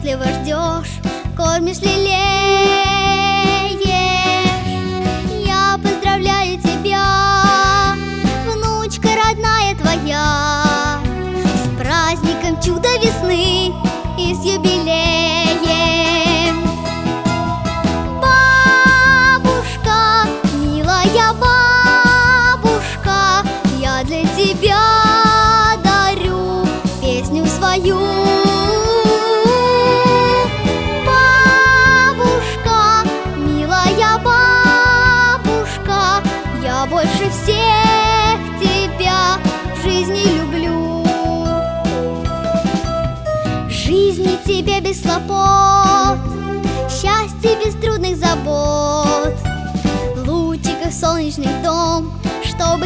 заботливо ждешь, кормишь, лелеешь. Я поздравляю тебя, внучка родная твоя, с праздником чудо весны и с юбилеем. Бабушка, милая бабушка, я для тебя дарю песню свою. Бабушка, милая бабушка, я больше всех тебя в жизни люблю. Жизни тебе без хлопот, счастье без трудных забот, лучиков солнечных дом, чтобы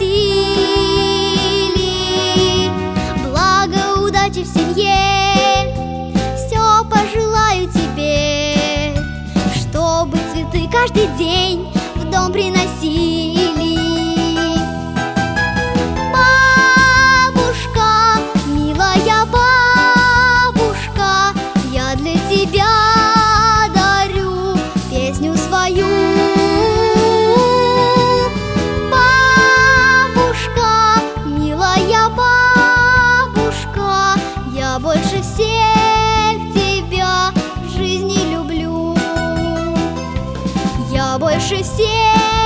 светили. Благо, удачи в семье, все пожелаю тебе, чтобы цветы каждый день в дом приносили. Бабушка, милая бабушка, я для тебя дарю песню свою. Бабушка, милая бабушка, я больше всех тебя в жизни люблю. Я больше всех